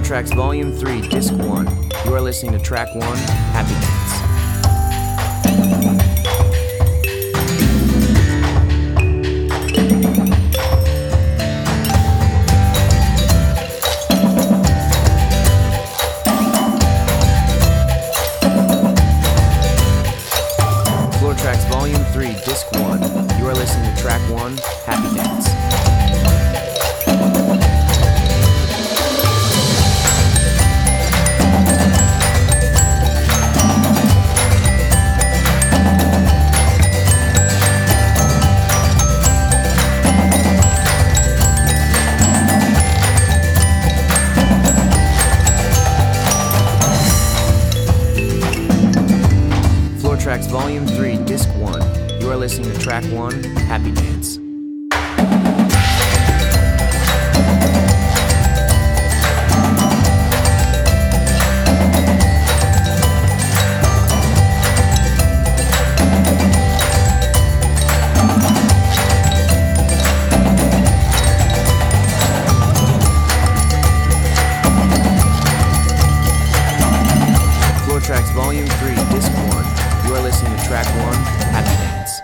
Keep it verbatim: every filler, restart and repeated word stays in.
Tracks Volume three, Disc one. You are listening to Track one, Happy Dance. Floor Tracks Volume three, Disc one. You are listening to Track one, Happy Dance. Tracks Volume three, Disc one. You are listening to Track one, Happy Dance. Floor Tracks Volume three, Disc one. You are listening to Track one, Happy Dance.